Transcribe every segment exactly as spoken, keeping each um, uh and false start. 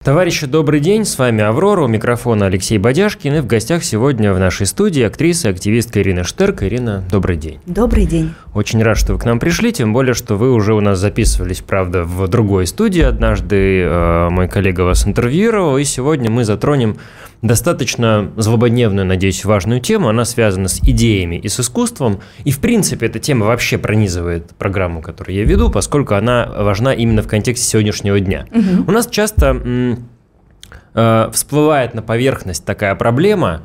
Товарищи, добрый день, с вами Аврора, у микрофона Алексей Бодяшкин, и в гостях сегодня в нашей студии актриса и активистка Ирина Штерк. Ирина, добрый день. Добрый день. Очень рад, что вы к нам пришли, тем более, что вы уже у нас записывались, правда, в другой студии однажды, э, мой коллега вас интервьюировал, и сегодня мы затронем достаточно злободневную, надеюсь, важную тему. Она связана с идеями и с искусством, и, в принципе, эта тема вообще пронизывает программу, которую я веду, поскольку она важна именно в контексте сегодняшнего дня. Угу. У нас часто м, э, всплывает на поверхность такая проблема,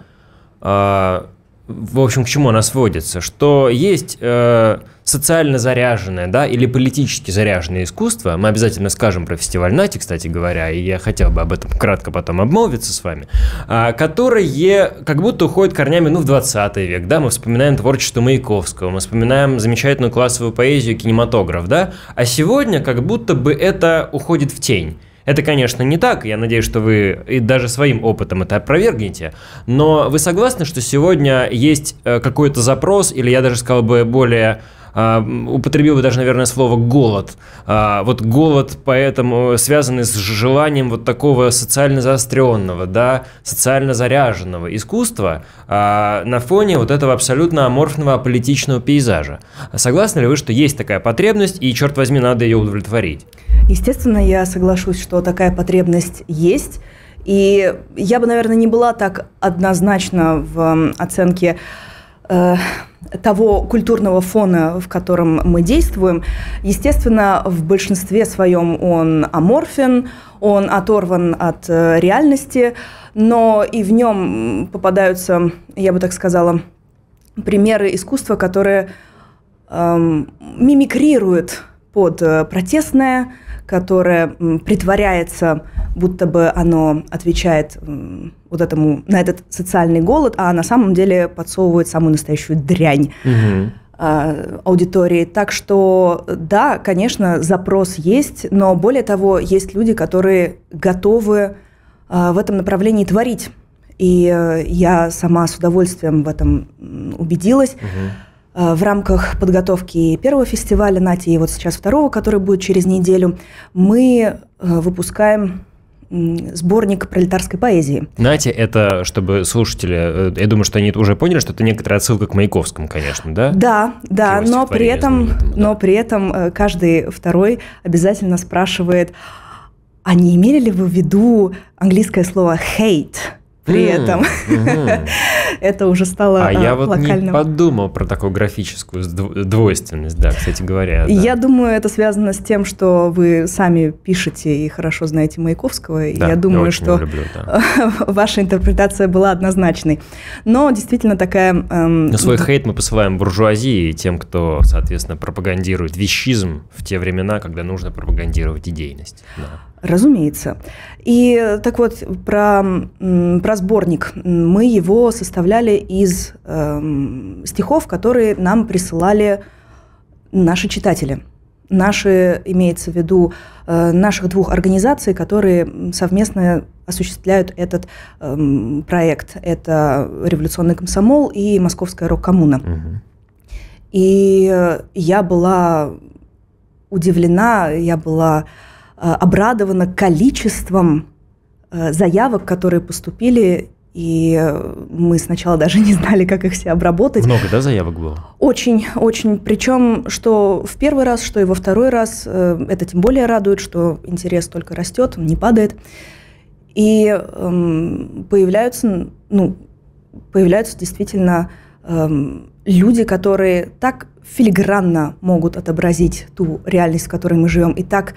э, в общем, к чему она сводится, что есть э, социально заряженное, да, или политически заряженное искусство. Мы обязательно скажем про фестиваль Нати, кстати говоря, и я хотел бы об этом кратко потом обмолвиться с вами, э, которые как будто уходят корнями, ну, в двадцатый век, да, мы вспоминаем творчество Маяковского, мы вспоминаем замечательную классовую поэзию, кинематограф, да, а сегодня как будто бы это уходит в тень. Это, конечно, не так, я надеюсь, что вы и даже своим опытом это опровергнете, но вы согласны, что сегодня есть какой-то запрос, или я даже сказал бы более, употребил бы даже, наверное, слово «голод». Вот голод, поэтому связанный с желанием вот такого социально заостренного, да, социально заряженного искусства на фоне вот этого абсолютно аморфного аполитичного пейзажа. Согласны ли вы, что есть такая потребность, и, черт возьми, надо ее удовлетворить? Естественно, я соглашусь, что такая потребность есть. И я бы, наверное, не была так однозначна в оценке э, того культурного фона, в котором мы действуем. Естественно, в большинстве своем он аморфен, он оторван от э, реальности, но и в нем попадаются, я бы так сказала, примеры искусства, которые э, мимикрируют под протестное, которое притворяется, будто бы оно отвечает вот этому, на этот социальный голод, а на самом деле подсовывает самую настоящую дрянь угу. аудитории. Так что, да, конечно, запрос есть, но более того, есть люди, которые готовы в этом направлении творить. И я сама с удовольствием в этом убедилась. Угу. В рамках подготовки первого фестиваля Нати и вот сейчас второго, который будет через неделю, мы выпускаем сборник пролетарской поэзии. Нати — это, чтобы слушатели, я думаю, что они уже поняли, что это некоторая отсылка к Маяковскому, конечно, да? Да, да, но при этом, да. но при этом каждый второй обязательно спрашивает, а не имели ли вы в виду английское слово «hate»? При mm, этом mm-hmm. это уже стало а, а я вот локальным. Не подумал про такую графическую двойственность, да, кстати говоря. Да. Я думаю, это связано с тем, что вы сами пишете и хорошо знаете Маяковского. И да, я думаю, я что люблю, да. ваша интерпретация была однозначной. Но действительно такая... Эм... Но свой хейт мы посылаем буржуазии и тем, кто, соответственно, пропагандирует вещизм в те времена, когда нужно пропагандировать идейность. Да. Разумеется. И так вот, про, про сборник. Мы его составляли из э, стихов, которые нам присылали наши читатели. Наши, имеется в виду, э, наших двух организаций, которые совместно осуществляют этот э, проект. Это «Революционный комсомол» и «Московская рок-коммуна». Угу. И я была удивлена, я была... обрадована количеством заявок, которые поступили, и мы сначала даже не знали, как их все обработать. Много, да, заявок было? Очень, очень. Причем, что в первый раз, что и во второй раз, это тем более радует, что интерес только растет, он не падает. И эм, появляются, ну, появляются действительно эм, люди, которые так филигранно могут отобразить ту реальность, в которой мы живем, и так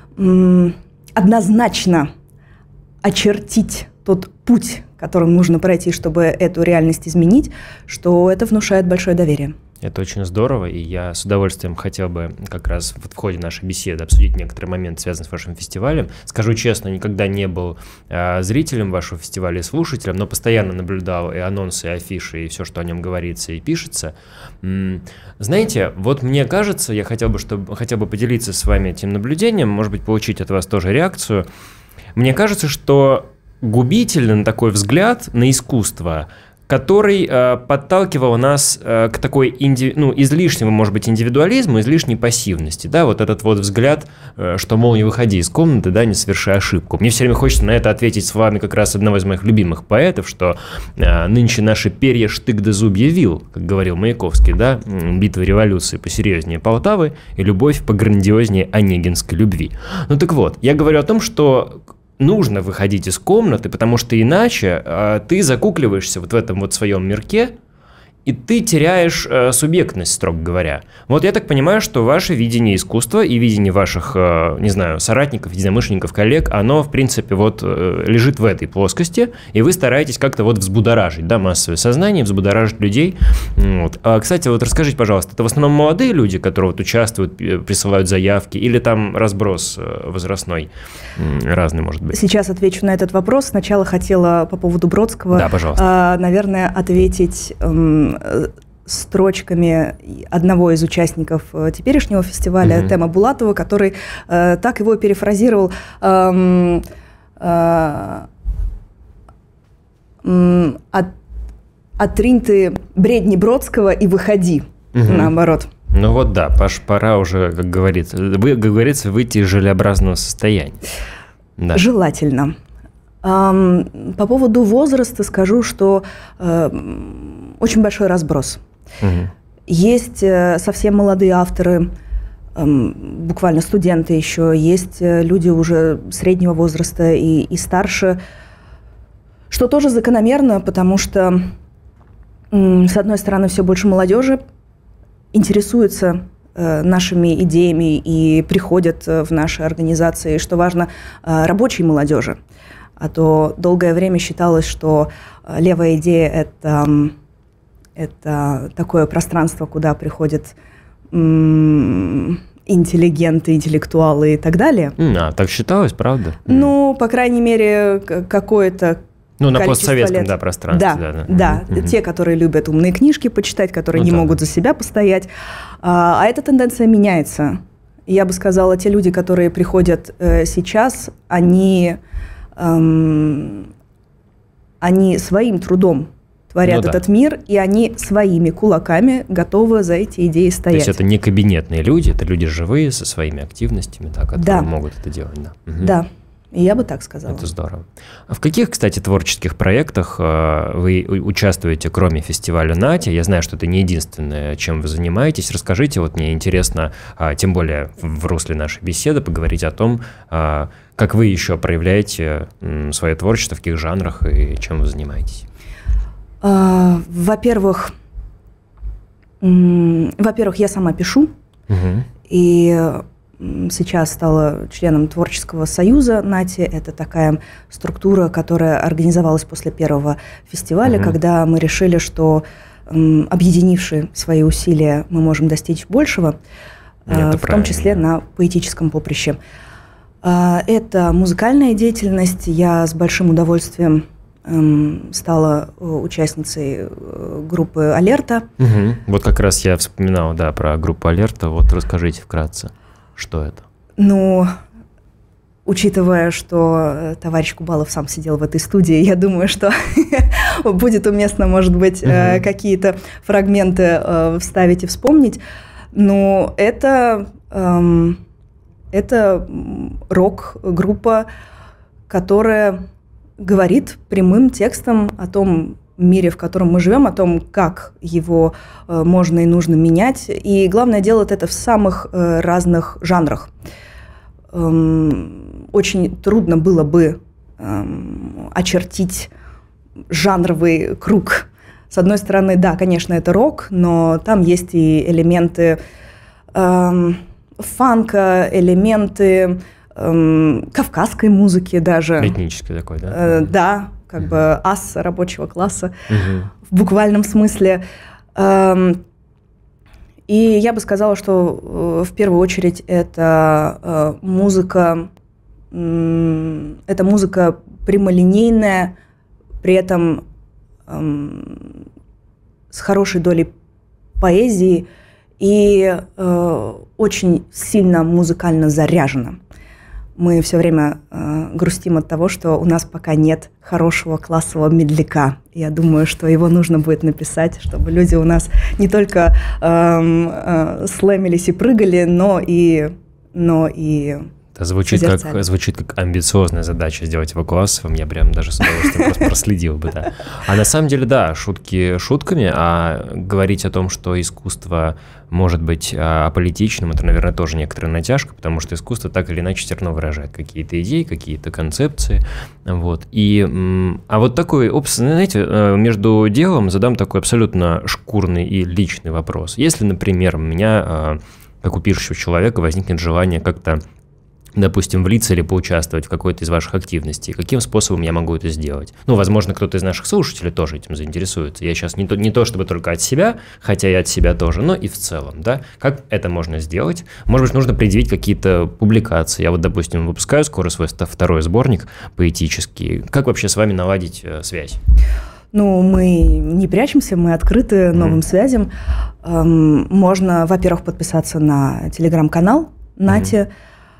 однозначно очертить тот путь, которым нужно пройти, чтобы эту реальность изменить, что это внушает большое доверие. Это очень здорово, и я с удовольствием хотел бы как раз в ходе нашей беседы обсудить некоторые моменты, связанные с вашим фестивалем. Скажу честно, никогда не был э, зрителем вашего фестиваля и слушателем, но постоянно наблюдал и анонсы, и афиши, и все, что о нем говорится и пишется. М-м, знаете, вот мне кажется, я хотел бы, чтобы, хотел бы поделиться с вами этим наблюдением, может быть, получить от вас тоже реакцию. Мне кажется, что губительный такой взгляд на искусство, который э, подталкивал нас э, к такой инди... ну, излишнему, может быть, индивидуализму, излишней пассивности, да, вот этот вот взгляд, э, что, мол, не выходи из комнаты, да, не совершай ошибку. Мне все время хочется на это ответить с вами как раз одного из моих любимых поэтов, что э, нынче наши перья штык да зубья вил, как говорил Маяковский, да, битва революции посерьезнее Полтавы и любовь пограндиознее онегинской любви. Ну так вот, я говорю о том, что нужно выходить из комнаты, потому что иначе э, ты закукливаешься вот в этом вот своем мирке, и ты теряешь э, субъектность, строго говоря. Вот я так понимаю, что ваше видение искусства и видение ваших, э, не знаю, соратников, единомышленников, коллег, оно, в принципе, вот э, лежит в этой плоскости, и вы стараетесь как-то вот взбудоражить, да, массовое сознание, взбудоражить людей. Вот. А, кстати, вот расскажите, пожалуйста, это в основном молодые люди, которые вот участвуют, присылают заявки, или там разброс возрастной разный, может быть? Сейчас отвечу на этот вопрос. Сначала хотела по поводу Бродского, да, пожалуйста. наверное, ответить строчками одного из участников теперешнего фестиваля, mm-hmm. Тема Булатова, который э, так его перефразировал: э, э, э, от, «Отринь ты бредни Бродского и выходи», mm-hmm. наоборот. Ну вот да, Паш, пора уже, как говорится, вы, как говорится, выйти из желеобразного состояния. Да. Желательно. По поводу возраста скажу, что э, очень большой разброс. Угу. Есть э, совсем молодые авторы, э, буквально студенты еще, есть э, люди уже среднего возраста и, и старше, что тоже закономерно, потому что, э, с одной стороны, все больше молодежи интересуется э, нашими идеями и приходят в наши организации, что важно, э, рабочей молодежи. А то долгое время считалось, что левая идея – это, это такое пространство, куда приходят м- интеллигенты, интеллектуалы и так далее. А, так считалось, правда? Ну, по крайней мере, какое-то Ну, на постсоветском, да, пространстве. Да, да, да. да. Mm-hmm. Те, которые любят умные книжки почитать, которые ну, не да. могут за себя постоять. А, а эта тенденция меняется. Я бы сказала, те люди, которые приходят э, сейчас, они... они своим трудом творят ну, этот да. мир, и они своими кулаками готовы за эти идеи стоять. То есть это не кабинетные люди, это люди живые, со своими активностями, да, которые да. могут это делать. Да, угу. да. И я бы так сказала. Это здорово. А в каких, кстати, творческих проектах э, вы участвуете, кроме фестиваля «Нати»? Я знаю, что это не единственное, чем вы занимаетесь. Расскажите, вот мне интересно, э, тем более в русле нашей беседы, поговорить о том, э, как вы еще проявляете э, свое творчество, в каких жанрах и чем вы занимаетесь. А, во-первых, м- во-первых, я сама пишу, угу. и... Сейчас стала членом Творческого союза «Нати». Это такая структура, которая организовалась после первого фестиваля, угу. когда мы решили, что м, объединивши свои усилия, мы можем достичь большего, э, в том числе на поэтическом поприще. Э, это музыкальная деятельность. Я с большим удовольствием э, стала участницей группы «Алерта». Угу. Вот как раз я вспоминал, да, про группу «Алерта». Вот расскажите вкратце. Что это? Ну, учитывая, что товарищ Кубалов сам сидел в этой студии, я думаю, что будет уместно, может быть, uh-huh. какие-то фрагменты вставить и вспомнить. Но это, эм, это рок-группа, которая говорит прямым текстом о том мире, в котором мы живем, о том, как его э, можно и нужно менять. И главное, делать это в самых э, разных жанрах. Эм, очень трудно было бы эм, очертить жанровый круг. С одной стороны, да, конечно, это рок, но там есть и элементы эм, фанка, элементы эм, кавказской музыки даже. Этнической такой, да? Э, да. как бы ас рабочего класса, uh-huh. в буквальном смысле. И я бы сказала, что в первую очередь это музыка, это музыка прямолинейная, при этом с хорошей долей поэзии и очень сильно музыкально заряжена. мы все время э, грустим от того, что у нас пока нет хорошего классового медляка. Я думаю, что его нужно будет написать, чтобы люди у нас не только э, э, слэмились и прыгали, но и... Но и Это звучит как, звучит как амбициозная задача сделать его классовым, я прям даже с удовольствием просто проследил бы, да. А на самом деле, да, шутки шутками, а говорить о том, что искусство может быть аполитичным, это, наверное, тоже некоторая натяжка, потому что искусство так или иначе все равно выражает какие-то идеи, какие-то концепции, вот. И, а вот такой, знаете, между делом задам такой абсолютно шкурный и личный вопрос. Если, например, у меня, как у пишущего человека, возникнет желание как-то, допустим, влиться или поучаствовать в какой-то из ваших активностей, каким способом я могу это сделать? Ну, возможно, кто-то из наших слушателей тоже этим заинтересуется. Я сейчас не то, не то чтобы только от себя, хотя и от себя тоже, но и в целом, да? Как это можно сделать? Может быть, нужно предъявить какие-то публикации. Я вот, допустим, выпускаю скоро свой второй сборник поэтический. Как вообще с вами наладить э, связь? Ну, мы не прячемся, мы открыты новым mm-hmm. связям. Эм, можно, во-первых, подписаться на телеграм-канал Нати. Mm-hmm.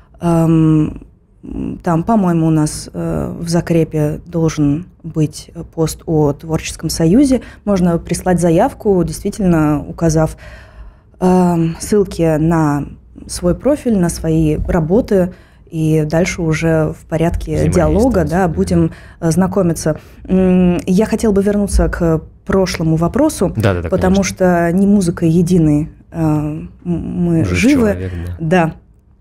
Там, по-моему, у нас в закрепе должен быть пост о Творческом союзе. Можно прислать заявку, действительно указав ссылки на свой профиль, на свои работы, и дальше уже в порядке диалога, да, будем знакомиться. Я хотела бы вернуться к прошлому вопросу, да, да, да, потому конечно. что не музыкой единой мы Жив живы. Человек, да. Да.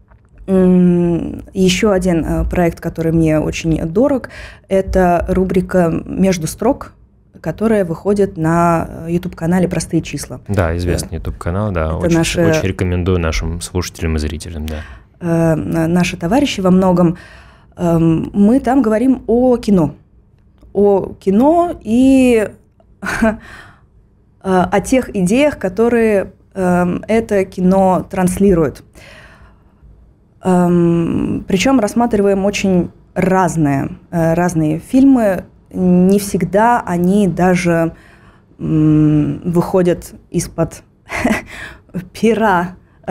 Еще один проект, который мне очень дорог, это рубрика «Между строк», которая выходит на YouTube-канале «Простые числа». Да, известный YouTube-канал, да, очень, наши... очень рекомендую нашим слушателям и зрителям, да. Наши товарищи во многом. Мы там говорим о кино. О кино и о тех идеях, которые это кино транслирует. Причем рассматриваем очень разные, разные фильмы. Не всегда они даже выходят из-под пера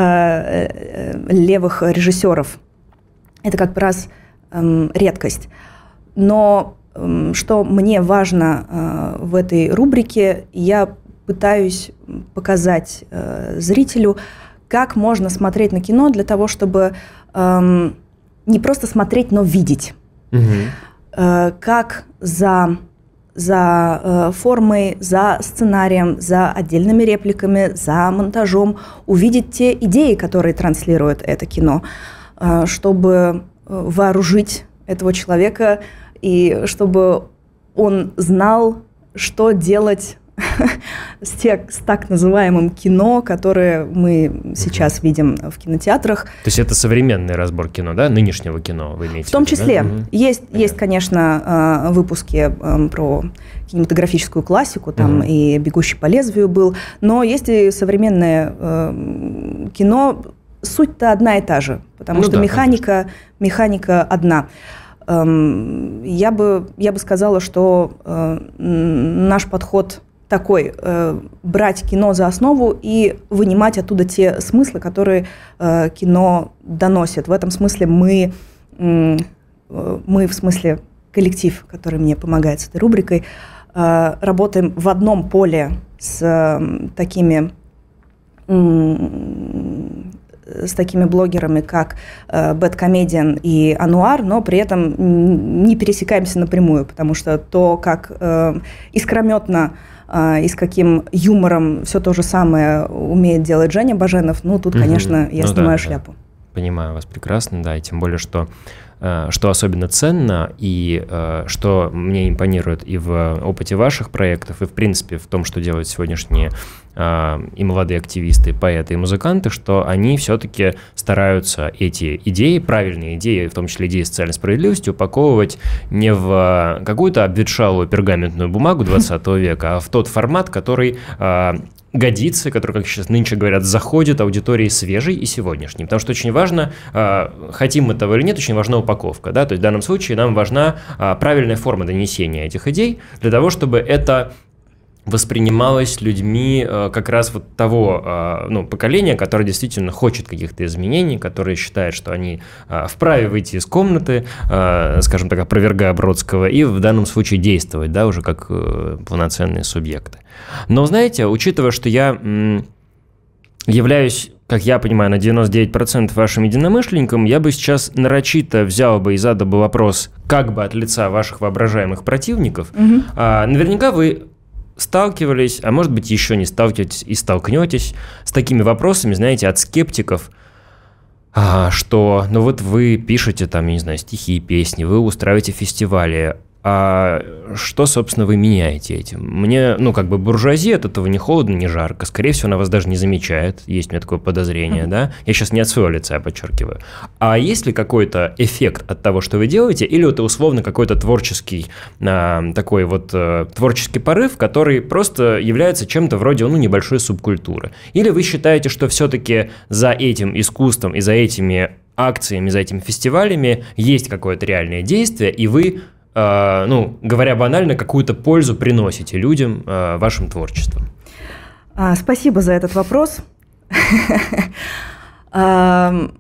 левых режиссеров. Это как раз редкость. Но что мне важно в этой рубрике, я пытаюсь показать зрителю, как можно смотреть на кино для того, чтобы эм, не просто смотреть, но видеть. Угу. Э, как за, за э, формой, за сценарием, за отдельными репликами, за монтажом увидеть те идеи, которые транслирует это кино, э, чтобы вооружить этого человека и чтобы он знал, что делать с, те, с так называемым кино, которое мы сейчас угу. видим в кинотеатрах. То есть это современный разбор кино, да? Нынешнего кино вы имеете в виду? В том числе. Да? Есть, есть, конечно, выпуски про кинематографическую классику, там угу. и «Бегущий по лезвию» был, но есть и современное кино. Суть-то одна и та же, потому ну что да, механика, механика одна. Я бы, я бы сказала, что наш подход такой, э, брать кино за основу и вынимать оттуда те смыслы, которые э, кино доносит. В этом смысле мы, э, мы, в смысле коллектив, который мне помогает с этой рубрикой, э, работаем в одном поле с э, такими... Э, с такими блогерами, как э, Bad Comedian и Ануар, но при этом не пересекаемся напрямую, потому что то, как э, искрометно и с каким юмором все то же самое умеет делать Женя Баженов, ну, тут, конечно, я ну, снимаю да, шляпу. Да. Понимаю вас прекрасно, да, и тем более, что, что особенно ценно, и что мне импонирует и в опыте ваших проектов, и, в принципе, в том, что делают сегодняшние и молодые активисты, поэты и музыканты, что они все-таки стараются эти идеи, правильные идеи, в том числе идеи социальной справедливости, упаковывать не в какую-то обветшалую пергаментную бумагу двадцатого века, а в тот формат, который годится, который, как сейчас нынче говорят, заходит аудитории свежей и сегодняшней. Потому что очень важно, хотим мы того или нет, очень важна упаковка. Да? То есть в данном случае нам важна правильная форма донесения этих идей для того, чтобы это воспринималось людьми э, как раз вот того э, ну, поколения, которое действительно хочет каких-то изменений, которое считает, что они э, вправе выйти из комнаты, э, скажем так, опровергая Бродского, и в данном случае действовать, да, уже как э, полноценные субъекты. Но, знаете, учитывая, что я м, являюсь, как я понимаю, на девяносто девять процентов вашим единомышленником, я бы сейчас нарочито взял бы и задал бы вопрос как бы от лица ваших воображаемых противников. Mm-hmm. А, наверняка вы сталкивались, а может быть еще не сталкиваетесь и столкнетесь с такими вопросами, знаете, от скептиков, а, что, ну вот вы пишете там, я не знаю, стихи и песни, вы устраиваете фестивали, а что, собственно, вы меняете этим? Мне, ну, как бы буржуазия от этого не холодно, не жарко. Скорее всего, она вас даже не замечает. Есть у меня такое подозрение, mm-hmm. да? Я сейчас не от своего лица, я подчеркиваю. А есть ли какой-то эффект от того, что вы делаете? Или это условно какой-то творческий, а, такой вот а, творческий порыв, который просто является чем-то вроде, ну, небольшой субкультуры? Или вы считаете, что все-таки за этим искусством и за этими акциями, за этими фестивалями есть какое-то реальное действие, и вы... Uh, ну, говоря банально, какую-то пользу приносите людям uh, вашим творчеством? Uh, спасибо за этот вопрос. uh,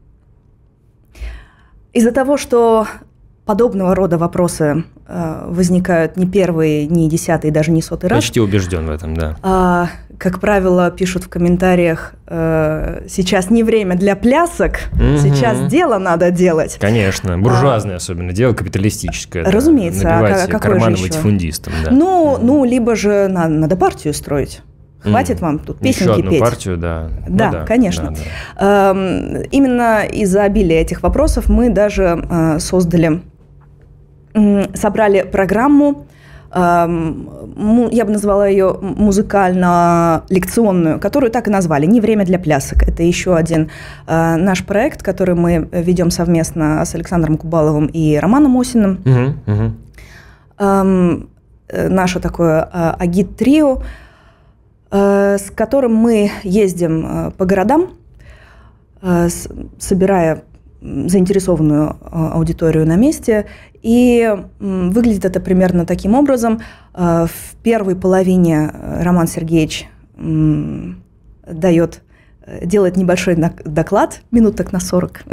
из-за того, что подобного рода вопросы uh, возникают не первый, не десятый, даже не сотый раз. Почти убежден в этом, да. Uh, как правило, пишут в комментариях, э, сейчас не время для плясок, mm-hmm. сейчас дело надо делать. Конечно, буржуазное а, особенно, дело капиталистическое. Разумеется. Да, набивать а карманы латифундистом. Да. Ну, mm-hmm. ну, либо же надо, надо партию строить. Хватит mm-hmm. вам тут песенки Еще одну петь. партию, да. Да, ну, да конечно. Да, да. Э, именно из-за обилия этих вопросов мы даже э, создали, э, собрали программу, я бы назвала ее музыкально-лекционную, которую так и назвали «Не время для плясок». Это еще один э, наш проект, который мы ведем совместно с Александром Кубаловым и Романом Осиным. Uh-huh, uh-huh. Эм, э, наше такое э, агит-трио, э, с которым мы ездим э, по городам, э, с, собирая заинтересованную аудиторию на месте. И выглядит это примерно таким образом. В первой половине Роман Сергеевич дает, делает небольшой доклад, минут так на сорок.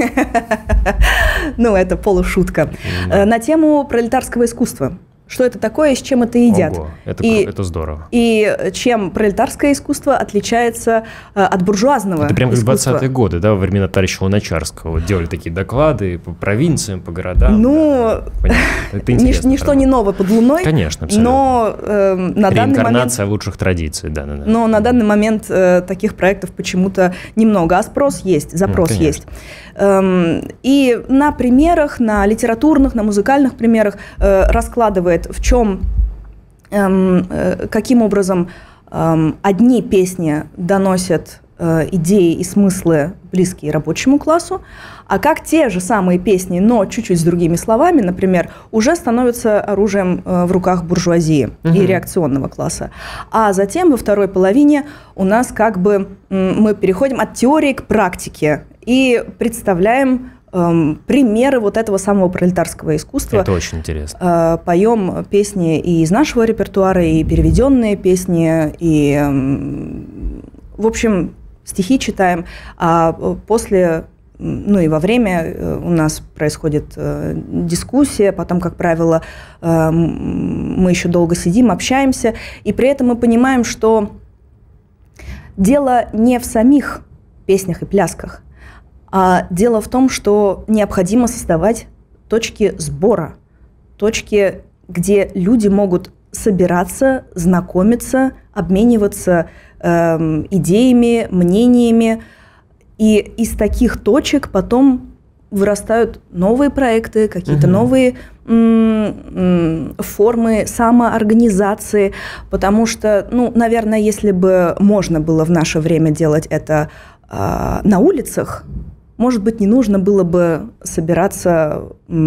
Ну, это полушутка. На тему пролетарского искусства. Что это такое и с чем это едят. Ого, это, и, это здорово. И чем пролетарское искусство отличается э, от буржуазного искусства. Это прям как двадцатые годы, да, во времена товарища Луначарского. Вот делали такие доклады по провинциям, по городам. Ну, да. Нич- ничто не новое под луной. Конечно, абсолютно. Но э, на данный момент... Реинкарнация лучших традиций, да, да, да. Но на данный момент э, таких проектов почему-то немного. А спрос есть, запрос ну, есть. Эм, и на примерах, на литературных, на музыкальных примерах э, раскладывает, в чем, эм, э, каким образом эм, одни песни доносят э, идеи и смыслы, близкие рабочему классу, а как те же самые песни, но чуть-чуть с другими словами, например, уже становятся оружием э, в руках буржуазии угу. и реакционного класса. А затем во второй половине у нас как бы м, мы переходим от теории к практике и представляем примеры вот этого самого пролетарского искусства. Это очень интересно. Поем песни и из нашего репертуара, и переведенные песни, и, в общем, стихи читаем. А после, ну и во время у нас происходит дискуссия, потом, как правило, мы еще долго сидим, общаемся, и при этом мы понимаем, что дело не в самих песнях и плясках, а дело в том, что необходимо создавать точки сбора, точки, где люди могут собираться, знакомиться, обмениваться э, идеями, мнениями. И из таких точек потом вырастают новые проекты, какие-то угу. новые м- м- формы самоорганизации. Потому что, ну, наверное, если бы можно было в наше время делать это э, на улицах, может быть, не нужно было бы собираться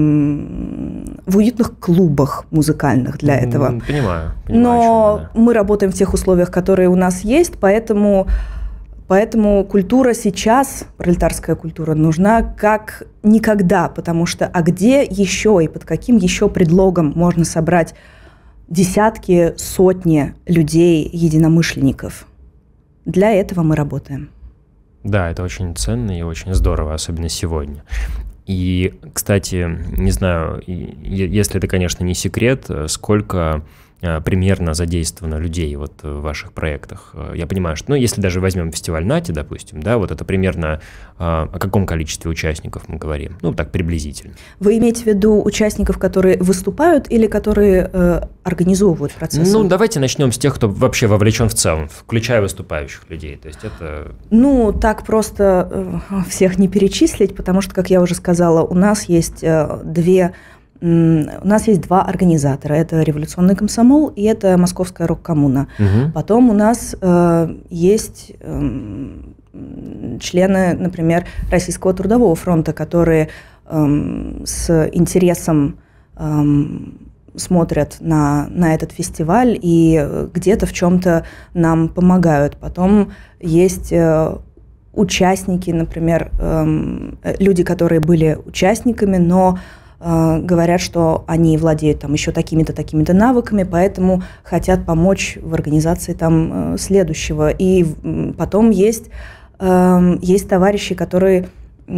м- в уютных клубах музыкальных для этого. Понимаю. понимаю Но да. мы работаем в тех условиях, которые у нас есть, поэтому, поэтому культура сейчас, пролетарская культура, нужна как никогда, потому что а где еще и под каким еще предлогом можно собрать десятки, сотни людей, единомышленников. Для этого мы работаем. Да, это очень ценно и очень здорово, особенно сегодня. И, кстати, не знаю, если это, конечно, не секрет, сколько примерно задействовано людей вот в ваших проектах? Я понимаю, что, ну, если даже возьмем фестиваль Нати, допустим, да, вот это примерно о каком количестве участников мы говорим? Ну, так, приблизительно. Вы имеете в виду участников, которые выступают или которые э, организовывают процесс? Ну, давайте начнем с тех, кто вообще вовлечен в целом, включая выступающих людей. То есть это... Ну, так просто э, всех не перечислить, потому что, как я уже сказала, у нас есть э, две... У нас есть два организатора. Это «Революционный комсомол» и это «Московская рок-коммуна». Угу. Потом у нас э, есть э, члены, например, Российского трудового фронта, которые э, с интересом э, смотрят на, на этот фестиваль и где-то в чем-то нам помогают. Потом есть... Э, участники, например, э, люди, которые были участниками, но говорят, что они владеют там еще такими-то, такими-то навыками, поэтому хотят помочь в организации там следующего. И потом есть, есть товарищи, которые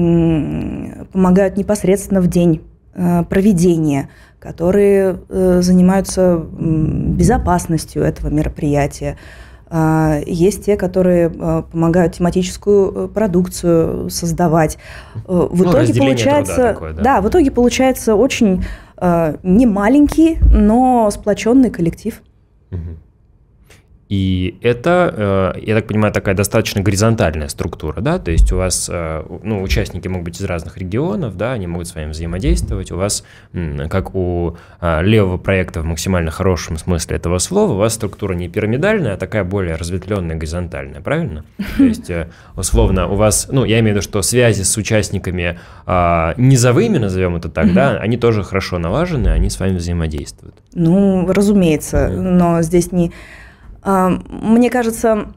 помогают непосредственно в день проведения, которые занимаются безопасностью этого мероприятия. Есть те, которые помогают тематическую продукцию создавать. В ну, итоге получается, такое, да? Да, в итоге получается очень э, немаленький, но сплоченный коллектив. Угу. И это, я так понимаю, такая достаточно горизонтальная структура, да, то есть у вас, ну, участники могут быть из разных регионов, да, они могут с вами взаимодействовать, у вас, как у левого проекта в максимально хорошем смысле этого слова, у вас структура не пирамидальная, а такая более разветвленная, горизонтальная, правильно? То есть, условно, у вас, ну, я имею в виду, что связи с участниками низовыми, назовем это так, да, они тоже хорошо налажены, они с вами взаимодействуют. Ну, разумеется, но здесь не... Мне кажется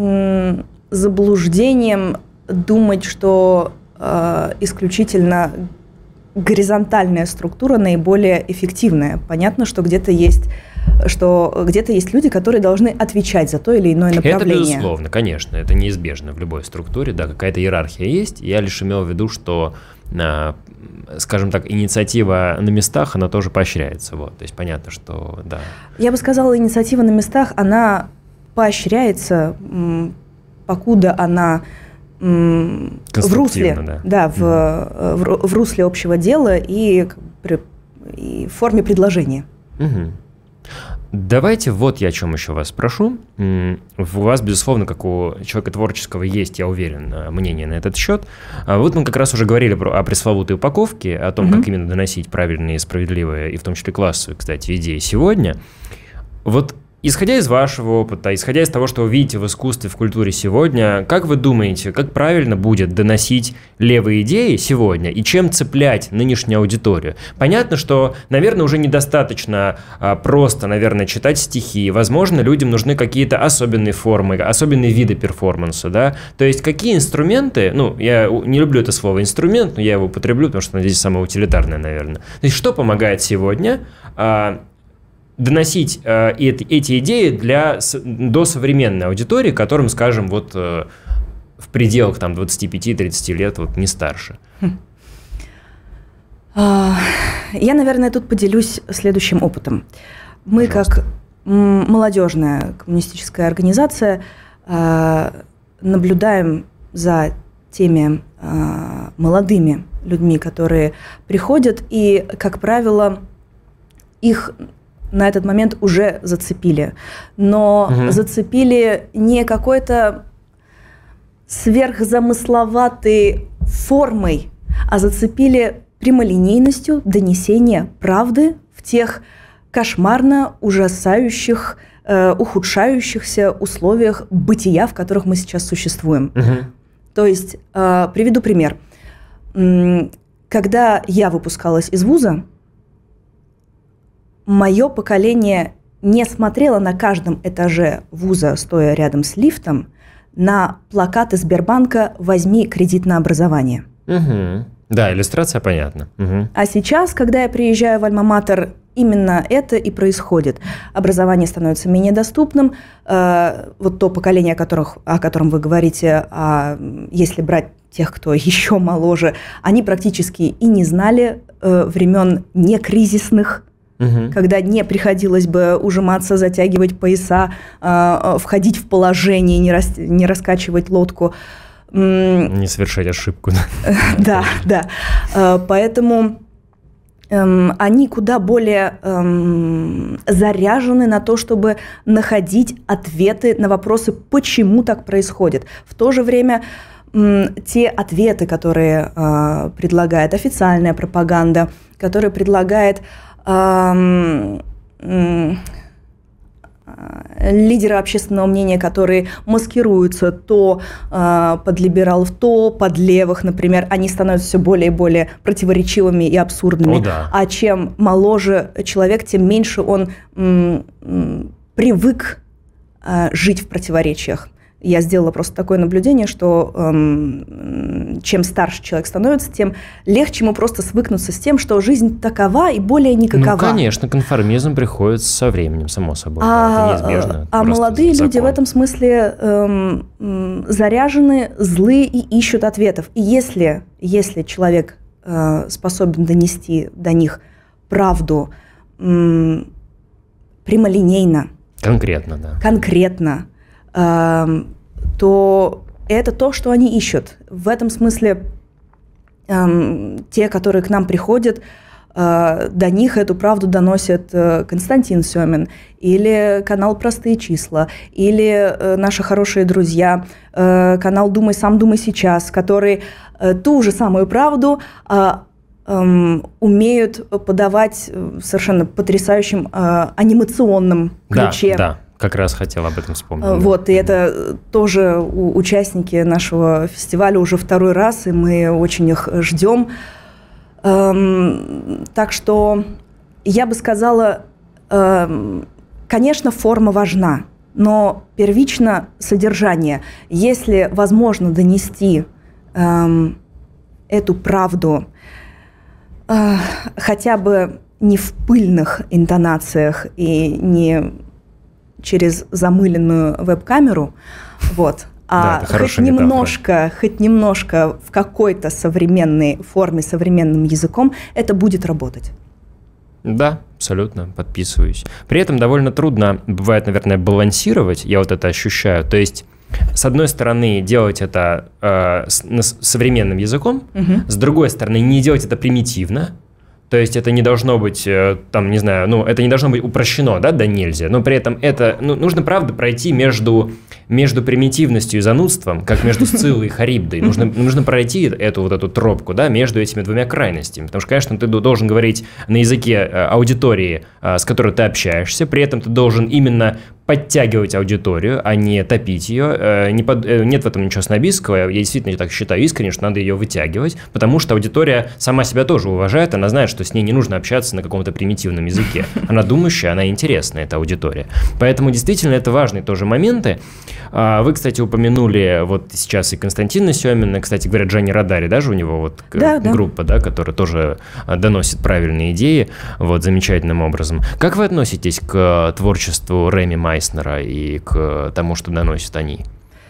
заблуждением думать, что исключительно горизонтальная структура наиболее эффективная. Понятно, что где-то есть, что где-то есть люди, которые должны отвечать за то или иное направление. Это безусловно, конечно, это неизбежно в любой структуре, да, какая-то иерархия есть. Я лишь имел в виду, что, скажем так, инициатива на местах, она тоже поощряется. Вот. То есть понятно, что да. Я бы сказала, инициатива на местах, она поощряется, покуда она в русле, да, да, в, mm-hmm. в, в русле общего дела и, и в форме предложения. Mm-hmm. Давайте вот я о чем еще вас спрошу. У вас, безусловно, как у человека творческого, есть, я уверен, мнение на этот счет. Вот мы как раз уже говорили про, о пресловутой упаковке, о том, mm-hmm. как именно доносить правильные, справедливые и в том числе классовые, кстати, идеи сегодня. Вот исходя из вашего опыта, исходя из того, что вы видите в искусстве, в культуре сегодня, как вы думаете, как правильно будет доносить левые идеи сегодня и чем цеплять нынешнюю аудиторию? Понятно, что, наверное, уже недостаточно а, просто, наверное, читать стихи. Возможно, людям нужны какие-то особенные формы, особенные виды перформанса, да? То есть какие инструменты, ну, я не люблю это слово инструмент, но я его употреблю, потому что оно здесь самое утилитарное, наверное. То есть что помогает сегодня а, доносить э, эти, эти идеи для, до современной аудитории, которым, скажем, вот э, в пределах там, двадцати пяти тридцати лет, вот не старше? Я, наверное, тут поделюсь следующим опытом. Мы, пожалуйста, как молодежная коммунистическая организация, э, наблюдаем за теми э, молодыми людьми, которые приходят, и, как правило, их на этот момент уже зацепили. Но угу. зацепили не какой-то сверхзамысловатой формой, а зацепили прямолинейностью донесения правды в тех кошмарно ужасающих, э, ухудшающихся условиях бытия, в которых мы сейчас существуем. Угу. То есть, э, приведу пример. Когда я выпускалась из вуза, мое поколение не смотрело на каждом этаже вуза, стоя рядом с лифтом, на плакаты Сбербанка «Возьми кредит на образование». Угу. Да, иллюстрация понятна. Угу. А сейчас, когда я приезжаю в Альма-Матер, именно это и происходит. Образование становится менее доступным. Вот то поколение, о, которых, о котором вы говорите, а если брать тех, кто еще моложе, они практически и не знали времен некризисных, угу. когда не приходилось бы ужиматься, затягивать пояса, входить в положение, не, рас, не раскачивать лодку. Не совершать ошибку. Да, да. Поэтому они куда более заряжены на то, чтобы находить ответы на вопросы, почему так происходит. В то же время те ответы, которые предлагает официальная пропаганда, которые предлагает лидеры общественного мнения, которые маскируются то э, под либералов, то под левых, например, они становятся все более и более противоречивыми и абсурдными. О, да. А чем моложе человек, тем меньше он м, м, привык э, жить в противоречиях. Я сделала просто такое наблюдение, что эм, чем старше человек становится, тем легче ему просто свыкнуться с тем, что жизнь такова и более никакова. Ну, конечно, конформизм приходит со временем, само собой. А, да, это неизбежно. Это а молодые закон. люди в этом смысле эм, заряжены, злы и ищут ответов. И если, если человек э, способен донести до них правду э, прямолинейно, конкретно, да. конкретно, то это то, что они ищут. В этом смысле э, те, которые к нам приходят, э, до них эту правду доносят э, Константин Семин, или канал «Простые числа», или э, наши хорошие друзья, э, канал «Думай сам, думай сейчас», которые э, ту же самую правду э, э, умеют подавать в совершенно потрясающем э, анимационном ключе. Да, да. Как раз хотел об этом вспомнить. Вот, и это тоже участники нашего фестиваля уже второй раз, и мы очень их ждем. Эм, так что я бы сказала, эм, конечно, форма важна, но первично содержание. Если возможно донести эм, эту правду э, хотя бы не в пыльных интонациях и не через замыленную веб-камеру, вот, а да, хоть немножко, хоть немножко в какой-то современной форме, современным языком, это будет работать. Да, абсолютно, подписываюсь. При этом довольно трудно, бывает, наверное, балансировать, я вот это ощущаю. То есть, с одной стороны, делать это э, с, современным языком, угу. С другой стороны, не делать это примитивно. То есть это не должно быть, там, не знаю, ну, это не должно быть упрощено, да, да нельзя, но при этом это, ну, нужно, правда, пройти между, между примитивностью и занудством, как между Сциллой и Харибдой. Нужно, нужно пройти эту вот эту тропку, да, между этими двумя крайностями, потому что, конечно, ты должен говорить на языке аудитории, с которой ты общаешься, при этом ты должен именно подтягивать аудиторию, а не топить ее. Не под... Нет в этом ничего снобистского, я действительно так считаю искренне, что надо ее вытягивать, потому что аудитория сама себя тоже уважает, она знает, что с ней не нужно общаться на каком-то примитивном языке. Она думающая, она интересная, эта аудитория. Поэтому действительно это важные тоже моменты. Вы, кстати, упомянули вот сейчас и Константина Семина, кстати говоря, Джанни Радари, даже у него вот да, группа, да. Да, которая тоже доносит правильные идеи вот замечательным образом. Как вы относитесь к творчеству Реми Майснера и к тому, что доносят они?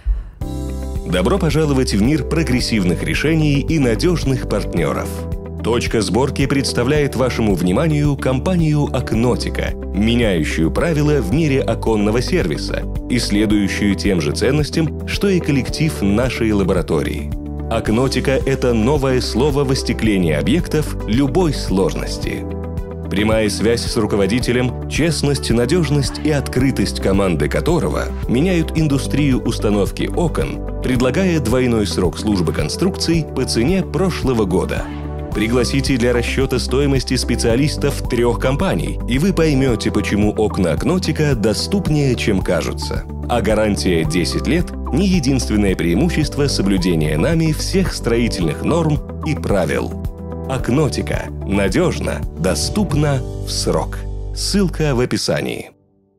Добро пожаловать в мир прогрессивных решений и надежных партнеров. Точка сборки представляет вашему вниманию компанию Акнотика, меняющую правила в мире оконного сервиса и следующую тем же ценностям, что и коллектив нашей лаборатории. Акнотика – это новое слово в остеклении объектов любой сложности. Прямая связь с руководителем, честность, надежность и открытость команды которого меняют индустрию установки окон, предлагая двойной срок службы конструкций по цене прошлого года. Пригласите для расчета стоимости специалистов трех компаний, и вы поймете, почему окна Акнотика доступнее, чем кажутся. А гарантия десять лет – не единственное преимущество соблюдения нами всех строительных норм и правил. Акнотика. Надежно, доступно, в срок. Ссылка в описании.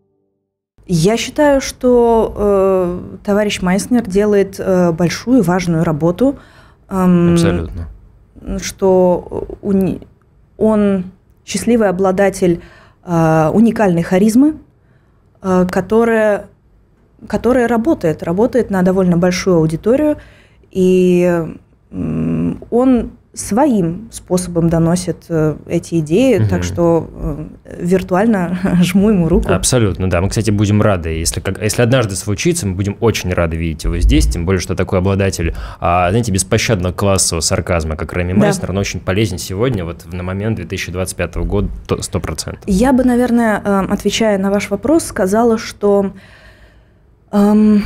Я считаю, что э, товарищ Майснер делает э, большую важную работу. Эм, Абсолютно. что он счастливый обладатель уникальной харизмы, которая, которая работает, работает на довольно большую аудиторию, и он своим способом доносит эти идеи, угу. так что виртуально жму ему руку. Абсолютно, да. Мы, кстати, будем рады, если, как, если однажды случится, мы будем очень рады видеть его здесь, тем более, что такой обладатель, а, знаете, беспощадного классового сарказма, как Рэми да. Майснер, он очень полезен сегодня, вот на момент две тысячи двадцать пятого года, сто процентов. Я бы, наверное, отвечая на ваш вопрос, сказала, что эм,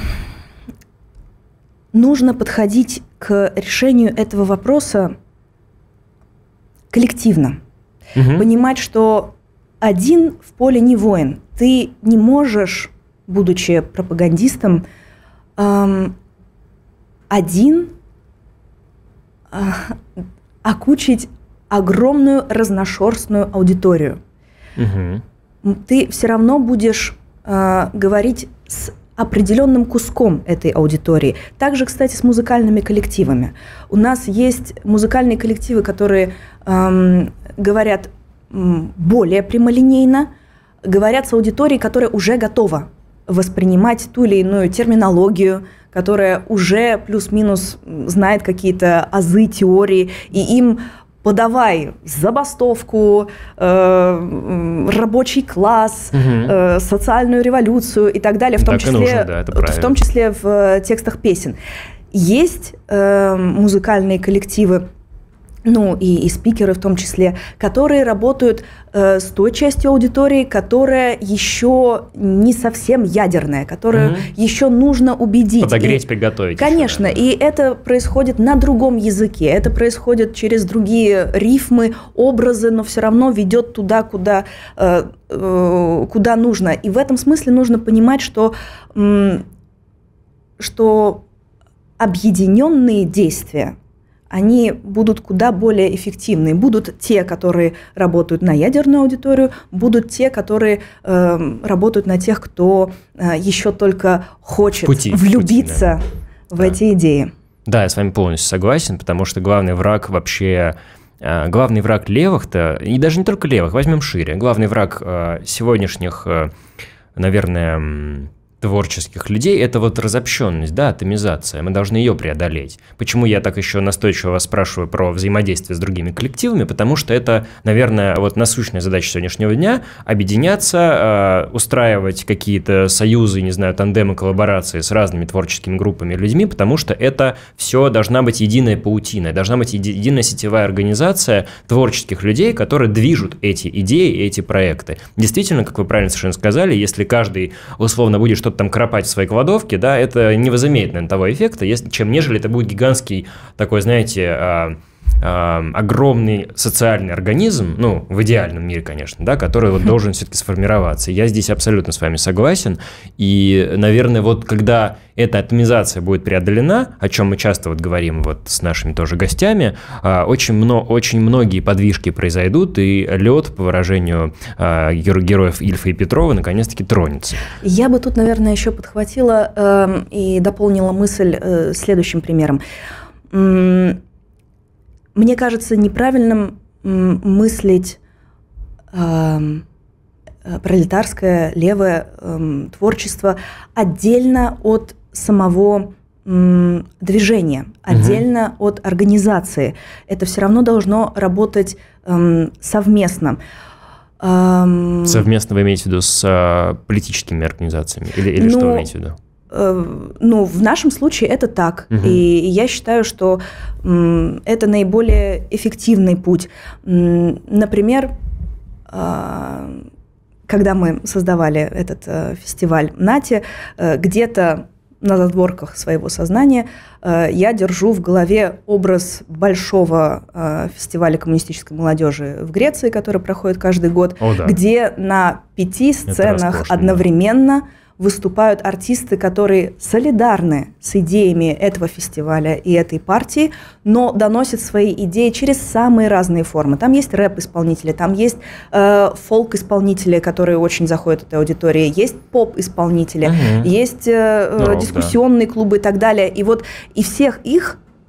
нужно подходить к решению этого вопроса коллективно. Угу. Понимать, что один в поле не воин. Ты не можешь, будучи пропагандистом, эм, один э, окучить огромную разношерстную аудиторию. Угу. Ты все равно будешь э, говорить с определенным куском этой аудитории. Также, кстати, с музыкальными коллективами. У нас есть музыкальные коллективы, которые эм, говорят м, более прямолинейно, говорят с аудиторией, которая уже готова воспринимать ту или иную терминологию, которая уже плюс-минус знает какие-то азы теории, и им подавай забастовку, э, рабочий класс, угу. э, социальную революцию и так далее, в том, так числе, нужно, да, в том числе в э, текстах песен. Есть э, музыкальные коллективы, ну и, и спикеры в том числе, которые работают э, с той частью аудитории, которая еще не совсем ядерная, которую угу. еще нужно убедить. Подогреть, и, приготовить. Конечно, еще, да. И это происходит на другом языке, это происходит через другие рифмы, образы, но все равно ведет туда, куда, э, э, куда нужно. И в этом смысле нужно понимать, что, э, что объединенные действия, они будут куда более эффективны. Будут те, которые работают на ядерную аудиторию, будут те, которые э, работают на тех, кто э, еще только хочет пути, влюбиться пути, да. в да. эти идеи. Да, я с вами полностью согласен, потому что главный враг вообще... Э, главный враг левых-то, и даже не только левых, возьмем шире, главный враг э, сегодняшних, э, наверное... творческих людей, это вот разобщенность, да, атомизация. Мы должны ее преодолеть. Почему я так еще настойчиво вас спрашиваю про взаимодействие с другими коллективами? Потому что это, наверное, вот насущная задача сегодняшнего дня – объединяться, э, устраивать какие-то союзы, не знаю, тандемы, коллаборации с разными творческими группами, людьми, потому что это все должна быть единая паутина, должна быть еди- единая сетевая организация творческих людей, которые движут эти идеи и эти проекты. Действительно, как вы правильно совершенно сказали, если каждый условно будет что-то там кропать в своей кладовке, да, это не возымеет, наверное, того эффекта, если, чем нежели это будет гигантский такой, знаете, а, а, огромный социальный организм, ну, в идеальном мире, конечно, да, который вот должен все-таки сформироваться. Я здесь абсолютно с вами согласен, и, наверное, вот когда эта атомизация будет преодолена, о чем мы часто вот говорим вот с нашими тоже гостями, очень, много, очень многие подвижки произойдут, и лед, по выражению героев Ильфа и Петрова, наконец-таки тронется. Я бы тут, наверное, еще подхватила э, и дополнила мысль э, следующим примером. Мне кажется неправильным мыслить э, пролетарское, левое э, творчество отдельно от самого э, движения, отдельно угу. от организации. Это все равно должно работать э, совместно. Э, совместно вы имеете в виду с э, политическими организациями? Или, или ну, что вы имеете в виду? Ну, в нашем случае это так. Угу. И я считаю, что м, это наиболее эффективный путь. М, например, э, когда мы создавали этот э, фестиваль «Нати», э, где-то на задворках своего сознания э, я держу в голове образ большого э, фестиваля коммунистической молодежи в Греции, который проходит каждый год, О, да. где на пяти сценах одновременно да. выступают артисты, которые солидарны с идеями этого фестиваля и этой партии, но доносят свои идеи через самые разные формы. Там есть рэп-исполнители, там есть э, фолк-исполнители, которые очень заходят этой аудитории, есть поп-исполнители, угу. есть э, ну, дискуссионные да. клубы и так далее. И вот и всех их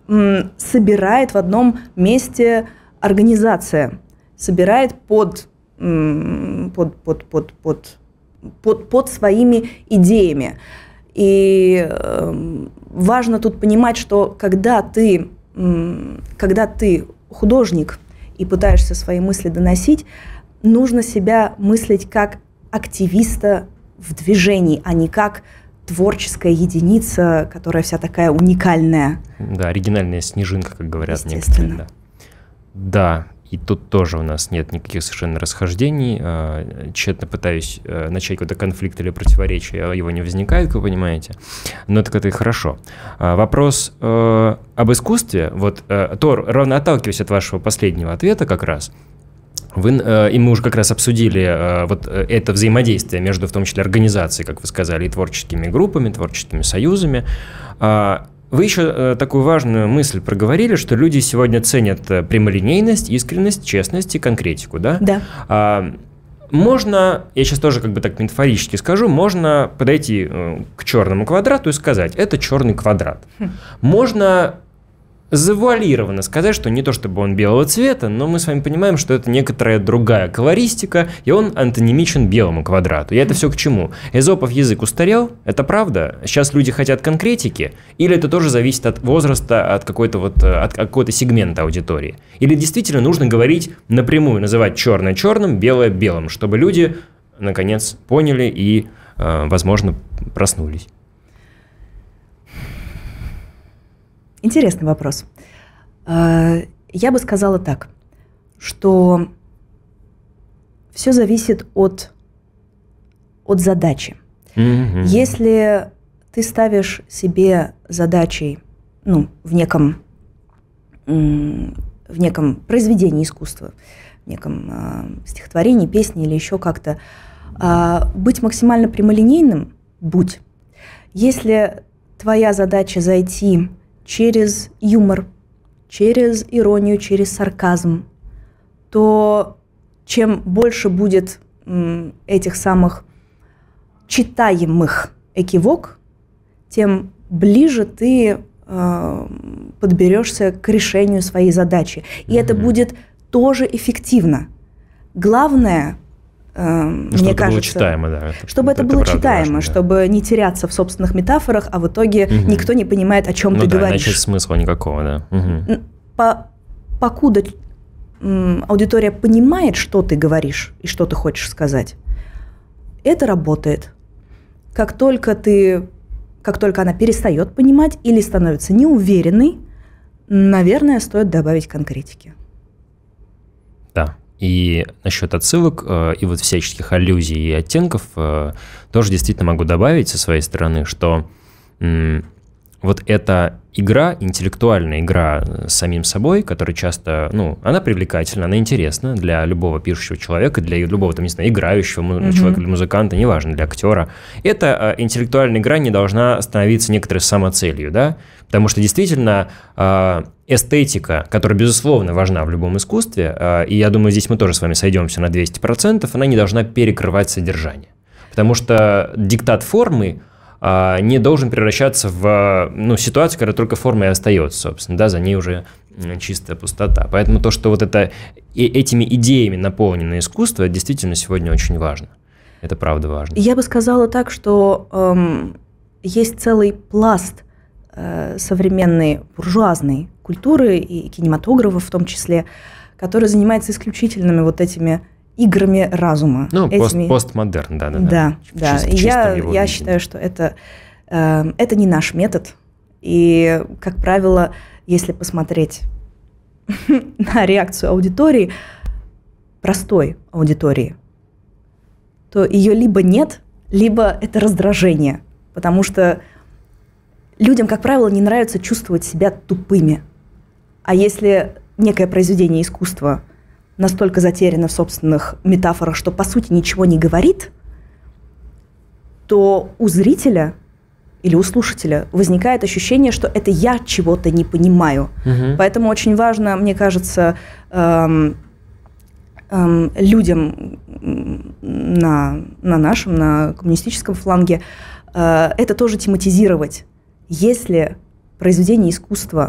м, собирает в одном месте организация, собирает под, м, под, под, под, под, под, под своими идеями. И э, важно тут понимать, что когда ты, м, когда ты художник и пытаешься свои мысли доносить, нужно себя мыслить как активиста в движении, а не как творческая единица, которая вся такая уникальная. Да, оригинальная снежинка, как говорят некоторые. Естественно. Да. Да, и тут тоже у нас нет никаких совершенно расхождений. Тщетно пытаюсь начать какой-то конфликт или противоречие, его не возникает, как вы понимаете. Но так это и хорошо. Вопрос э, об искусстве. Вот, э, Тор, ровно отталкиваясь от вашего последнего ответа как раз, вы, э, и мы уже как раз обсудили э, вот это взаимодействие между, в том числе, организацией, как вы сказали, и творческими группами, творческими союзами. Э, Вы еще э, такую важную мысль проговорили, что люди сегодня ценят э, прямолинейность, искренность, честность и конкретику, да? Да. А, можно, я сейчас тоже как бы так метафорически скажу, можно подойти э, к черному квадрату и сказать, это черный квадрат. Хм. Можно завуалированно сказать, что не то чтобы он белого цвета, но мы с вами понимаем, что это некоторая другая колористика, и он антонимичен белому квадрату. И это все к чему? Эзопов язык устарел, это правда? Сейчас люди хотят конкретики? Или это тоже зависит от возраста, от какой-то вот, от какого-то сегмента аудитории? Или действительно нужно говорить напрямую, называть черное черным, белое белым, чтобы люди, наконец, поняли и, возможно, проснулись? Интересный вопрос. Я бы сказала так, что все зависит от, от задачи. Mm-hmm. Если ты ставишь себе задачей, ну, в неком, в неком произведении искусства, в неком стихотворении, песне или еще как-то, быть максимально прямолинейным, будь. Если твоя задача зайти через юмор, через иронию, через сарказм, то чем больше будет м, этих самых читаемых экивок, тем ближе ты э, подберешься к решению своей задачи. И mm-hmm. это будет тоже эффективно. Главное, э, мне чтобы кажется, было читаемо, да, это, чтобы это, это было читаемо, важно, чтобы да. не теряться в собственных метафорах, а в итоге угу. никто не понимает, о чем ну ты да, говоришь. Иначе смысла никакого, да. Угу. По, покуда м, аудитория понимает, что ты говоришь и что ты хочешь сказать, это работает. Как только ты, как только она перестает понимать или становится неуверенной, наверное, стоит добавить конкретики. Да. И насчет отсылок э, и вот всяческих аллюзий и оттенков э, тоже действительно могу добавить со своей стороны, что м, вот эта игра, интеллектуальная игра с самим собой, которая часто, ну, она привлекательна, она интересна для любого пишущего человека, для любого, там, не знаю, играющего mm-hmm. человека или музыканта, неважно, для актера. Эта э, интеллектуальная игра не должна становиться некоторой самоцелью, да, потому что действительно э, эстетика, которая, безусловно, важна в любом искусстве, э, и я думаю, здесь мы тоже с вами сойдемся на двести процентов, она не должна перекрывать содержание, потому что диктат формы не должен превращаться в ну, ситуацию, когда только форма и остается, собственно, да, за ней уже чистая пустота. Поэтому то, что вот это, и этими идеями наполнено искусство, действительно сегодня очень важно. Это правда важно. Я бы сказала так, что эм, есть целый пласт э, современной буржуазной культуры и кинематографа в том числе, который занимается исключительными вот этими играми разума. Ну, этими... пост, постмодерн, да, да, да. Да, да. Чисто, я, я считаю, что это, э, это не наш метод. И, как правило, если посмотреть на реакцию аудитории, простой аудитории, то ее либо нет, либо это раздражение. Потому что людям, как правило, не нравится чувствовать себя тупыми. А если некое произведение искусства настолько затеряна в собственных метафорах, что, по сути, ничего не говорит, то у зрителя или у слушателя возникает ощущение, что это я чего-то не понимаю. Угу. Поэтому очень важно, мне кажется, эм, эм, людям на, на нашем, на коммунистическом фланге э, это тоже тематизировать. Если произведение искусства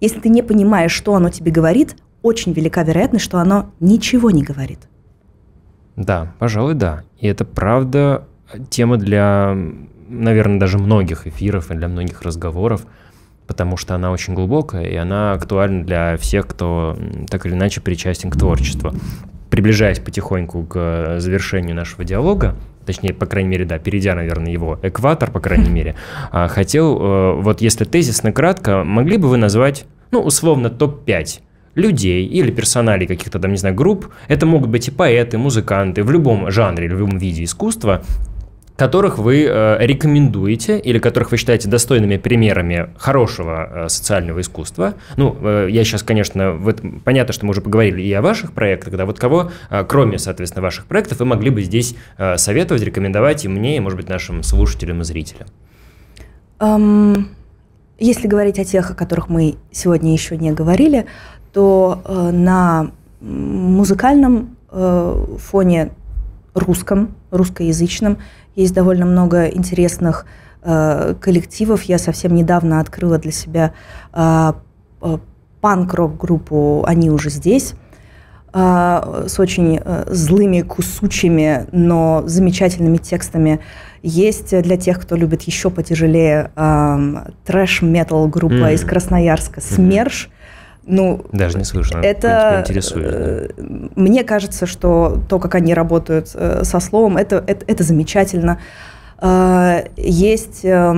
если ты не понимаешь, что оно тебе говорит, очень велика вероятность, что оно ничего не говорит. Да, пожалуй, да. И это правда тема для, наверное, даже многих эфиров и для многих разговоров, потому что она очень глубокая, и она актуальна для всех, кто так или иначе причастен к творчеству. Приближаясь потихоньку к завершению нашего диалога, точнее, по крайней мере, да, перейдя, наверное, его экватор, по крайней мере, хотел, вот если тезисно кратко, могли бы вы назвать, ну, условно, топ пять людей или персоналей каких-то там, не знаю, групп, это могут быть и поэты, музыканты, в любом жанре, в любом виде искусства, которых вы э, рекомендуете или которых вы считаете достойными примерами хорошего э, социального искусства. Ну, э, я сейчас, конечно, в этом, понятно, что мы уже поговорили и о ваших проектах, да, вот кого, э, кроме, соответственно, ваших проектов, вы могли бы здесь э, советовать, рекомендовать и мне, и, может быть, нашим слушателям и зрителям? Um, если говорить о тех, о которых мы сегодня еще не говорили, то э, на музыкальном э, фоне русском, русскоязычном, есть довольно много интересных э, коллективов. Я совсем недавно открыла для себя э, э, панк-рок-группу «Они уже здесь», э, с очень э, злыми, кусучими, но замечательными текстами. Есть для тех, кто любит еще потяжелее, э, трэш-метал группа mm. из Красноярска «СМЕРШ». Ну, даже не слышно, это интересует. Да. Мне кажется, что то, как они работают со словом, это, это, это замечательно. Есть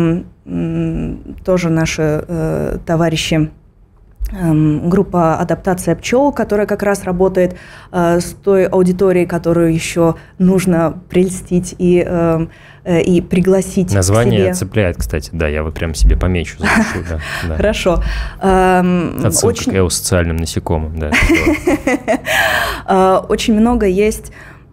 тоже наши товарищи, группа «Адаптация пчел», которая как раз работает с той аудиторией, которую еще нужно прельстить и, и пригласить Название к себе. Цепляет, кстати, да, я вот прям себе помечу, запишу. Да, да. Хорошо. Отсылка очень... к эусоциальным насекомым, да. Очень много есть...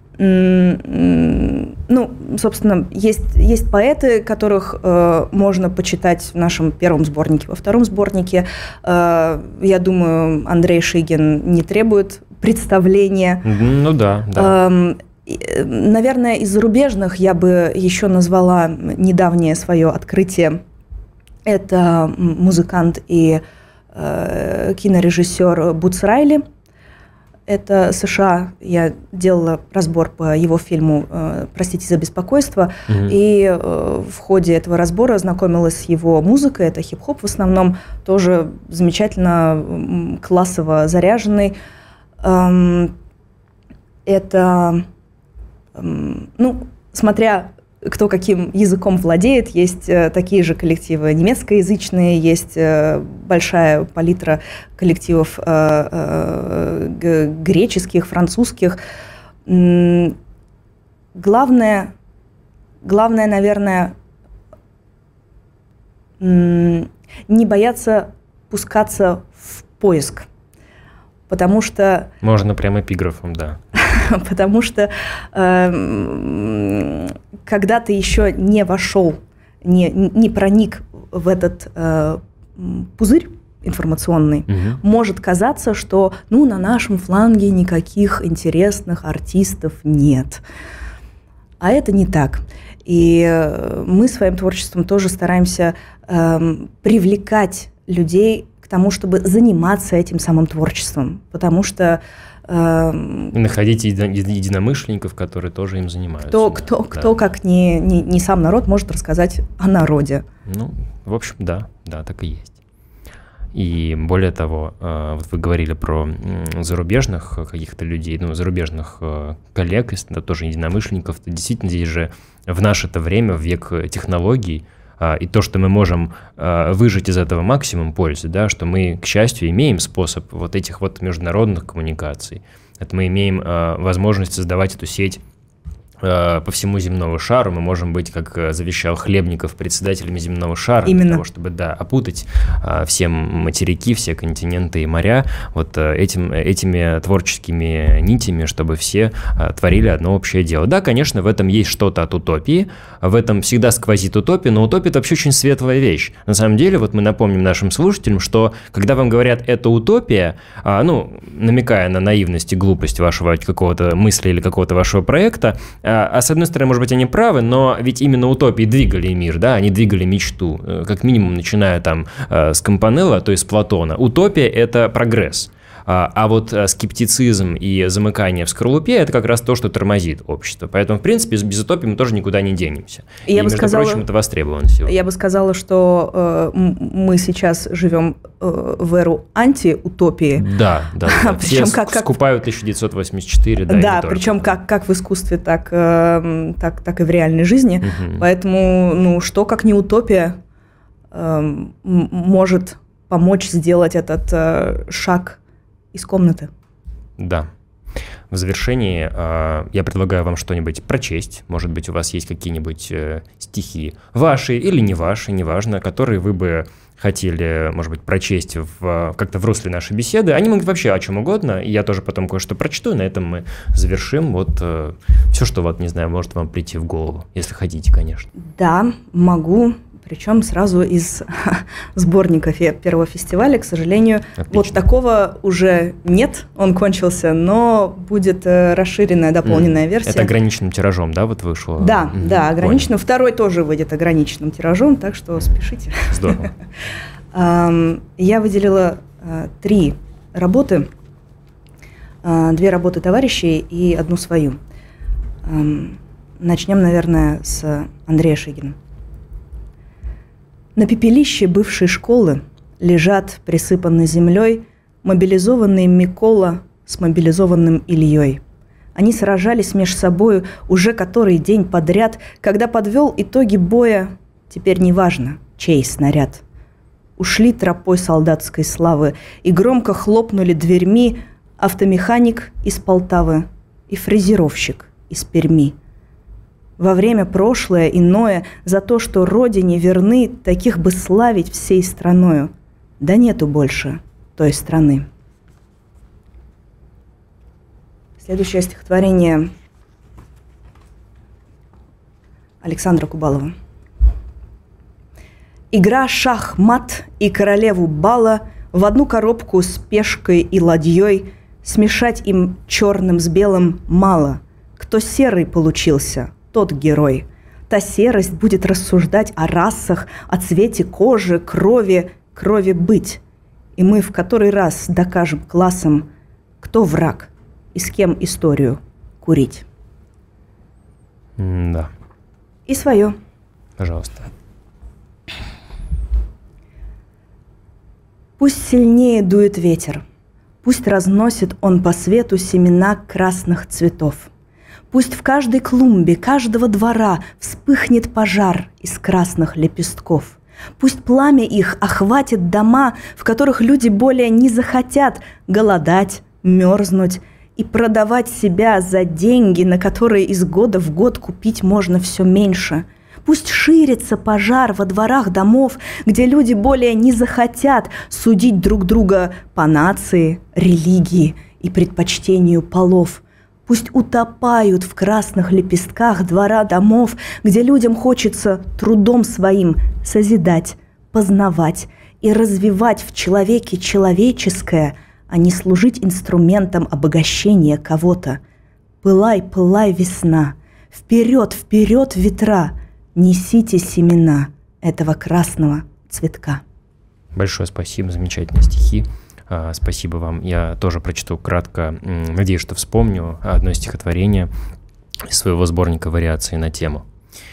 Ну, собственно, есть, есть поэты, которых э, можно почитать в нашем первом сборнике. Во втором сборнике, э, я думаю, Андрей Шигин не требует представления. Ну да, да. Э, наверное, из зарубежных я бы еще назвала недавнее свое открытие. Это музыкант и э, кинорежиссер Буц Райли. Это США, я делала разбор по его фильму «Простите за беспокойство», mm-hmm. и в ходе этого разбора знакомилась с его музыкой, это хип-хоп в основном, тоже замечательно классово заряженный. Это, ну, смотря кто каким языком владеет, есть такие же коллективы немецкоязычные, есть большая палитра коллективов греческих, французских. Главное, главное, наверное, не бояться пускаться в поиск, потому что... Можно прям эпиграфом, да. Потому что э, когда ты еще не вошел, не, не проник в этот э, пузырь информационный, угу. может казаться, что ну, на нашем фланге никаких интересных артистов нет. А это не так. И э, мы своим творчеством тоже стараемся э, привлекать людей к тому, чтобы заниматься этим самым творчеством. Потому что И находить единомышленников, которые тоже им занимаются. Кто, кто, да. кто как не, не, не сам народ, может рассказать о народе. Ну, в общем, да, да, так и есть. И более того, вот вы говорили про зарубежных каких-то людей, ну, зарубежных коллег, если это тоже единомышленников, то действительно здесь же в наше-то время, в век технологий, и то, что мы можем выжать из этого максимум пользы, да, что мы, к счастью, имеем способ вот этих вот международных коммуникаций. Это мы имеем возможность создавать эту сеть по всему земному шару. Мы можем быть, как завещал Хлебников, председателями земного шара, Именно. для того, чтобы да, опутать все материки, все континенты и моря вот этим, этими творческими нитями, чтобы все творили одно общее дело. Да, конечно, в этом есть что-то от утопии, в этом всегда сквозит утопия, но утопия – это вообще очень светлая вещь. На самом деле, вот мы напомним нашим слушателям, что когда вам говорят «это утопия», ну, намекая на наивность и глупость вашего какого-то мысли или какого-то вашего проекта, А, а с одной стороны, может быть, они правы, но ведь именно утопии двигали мир, да, они двигали мечту, как минимум, начиная там с Кампанелла, то есть с Платона. Утопия – это прогресс. А вот скептицизм и замыкание в скорлупе – это как раз то, что тормозит общество. Поэтому, в принципе, без утопии мы тоже никуда не денемся. И, и я бы между сказала, прочим, это востребовано сегодня. Я бы сказала, что э, мы сейчас живем э, в эру антиутопии. Да, да. да. Все как, как... скупают тысяча девятьсот восемьдесят четыре. Да, да причем как, как в искусстве, так, э, так, так и в реальной жизни. Угу. Поэтому, ну, что как не утопия э, может помочь сделать этот э, шаг из комнаты. Да. В завершении э, я предлагаю вам что-нибудь прочесть. Может быть, у вас есть какие-нибудь э, стихи, ваши или не ваши, неважно, которые вы бы хотели, может быть, прочесть в, как-то в русле нашей беседы. Они могут вообще о чем угодно, и я тоже потом кое-что прочту, и на этом мы завершим. Вот э, все, что, вот, не знаю, может вам прийти в голову, если хотите, конечно. Да, могу. Причем сразу из сборника первого фестиваля, к сожалению. Отлично. Вот такого уже нет, он кончился, но будет расширенная, дополненная mm. версия. Это ограниченным тиражом, да, вот вышло? Да, mm-hmm. да, ограниченным. Понял. Второй тоже выйдет ограниченным тиражом, так что спешите. Здорово. Я выделила три работы, две работы товарищей и одну свою. Начнем, наверное, с Андрея Шигина. На пепелище бывшей школы лежат, присыпанной землей, мобилизованные Микола с мобилизованным Ильей. Они сражались меж собою уже который день подряд, когда подвел итоги боя, теперь неважно, чей снаряд. Ушли тропой солдатской славы и громко хлопнули дверьми автомеханик из Полтавы и фрезеровщик из Перми. Во время прошлое иное, за то, что родине верны, таких бы славить всей страною. Да нету больше той страны. Следующее стихотворение Александра Кубалова. Игра шах-мат и королеву бала в одну коробку с пешкой и ладьей, смешать им черным с белым мало. Кто серый получился, тот герой. Та серость будет рассуждать о расах, о цвете кожи, крови, крови быть. И мы в который раз докажем классам, кто враг и с кем историю курить. Да. И свое. Пожалуйста. Пусть сильнее дует ветер, пусть разносит он по свету семена красных цветов. Пусть в каждой клумбе каждого двора вспыхнет пожар из красных лепестков. Пусть пламя их охватит дома, в которых люди более не захотят голодать, мерзнуть и продавать себя за деньги, на которые из года в год купить можно все меньше. Пусть ширится пожар во дворах домов, где люди более не захотят судить друг друга по нации, религии и предпочтению полов. Пусть утопают в красных лепестках двора домов, где людям хочется трудом своим созидать, познавать и развивать в человеке человеческое, а не служить инструментом обогащения кого-то. Пылай, пылай, весна, вперед, вперед, ветра, несите семена этого красного цветка. Большое спасибо, замечательные стихи. Спасибо вам. Я тоже прочту кратко, надеюсь, что вспомню одно стихотворение из своего сборника вариаций на тему.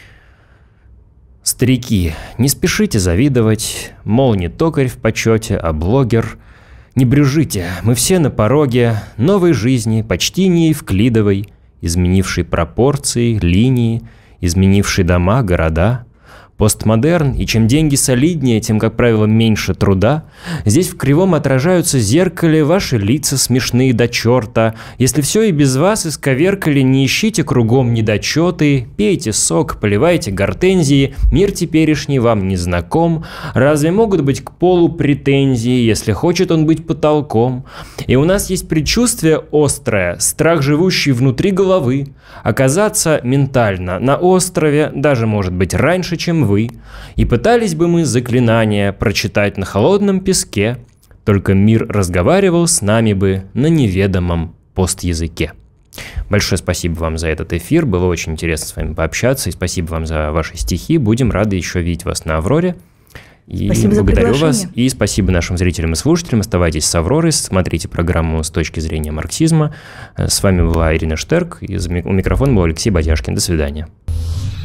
Старики, не спешите завидовать, мол, не токарь в почете, а блогер. Не брюжите, мы все на пороге новой жизни, почти не евклидовой, изменившей пропорции, линии, изменившей дома, города. Постмодерн, и чем деньги солиднее, тем, как правило, меньше труда. Здесь в кривом отражаются зеркале ваши лица смешные до черта. Если все и без вас исковеркали, не ищите кругом недочеты, пейте сок, поливайте гортензии, мир теперешний вам не знаком. Разве могут быть к полу претензии, если хочет он быть потолком? И у нас есть предчувствие острое, страх, живущий внутри головы, оказаться ментально на острове, даже, может быть, раньше, чем вы, и пытались бы мы заклинания прочитать на холодном песке, только мир разговаривал с нами бы на неведомом постязыке. Большое спасибо вам за этот эфир. Было очень интересно с вами пообщаться. И спасибо вам за ваши стихи. Будем рады еще видеть вас на «Авроре». И спасибо за благодарю приглашение. вас. И спасибо нашим зрителям и слушателям. Оставайтесь с «Авророй», смотрите программу «С точки зрения марксизма». С вами была Ирина Штерк. И у микрофона был Алексей Бодяшкин. До свидания.